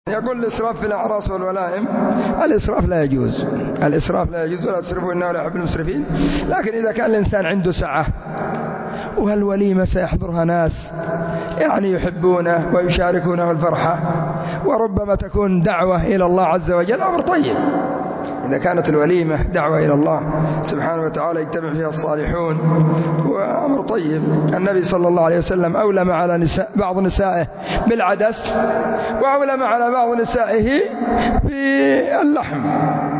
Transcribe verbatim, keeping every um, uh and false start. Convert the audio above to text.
يقول الإسراف في الأعراس والولائم، الإسراف لا يجوز، الإسراف لا يجوز، ولا تسرفوا إنه لا يحب المسرفين. لكن إذا كان الإنسان عنده سعة وهالوليمة سيحضرها ناس يعني يحبونه ويشاركونه الفرحة، وربما تكون دعوة إلى الله عز وجل، أمر طيب. إذا كانت الوليمة دعوة إلى الله سبحانه وتعالى يجتمع فيها الصالحون، وأمر طيب. النبي صلى الله عليه وسلم أولم على نساء بعض نسائه بالعدس، وأولم على بعض نسائه باللحم.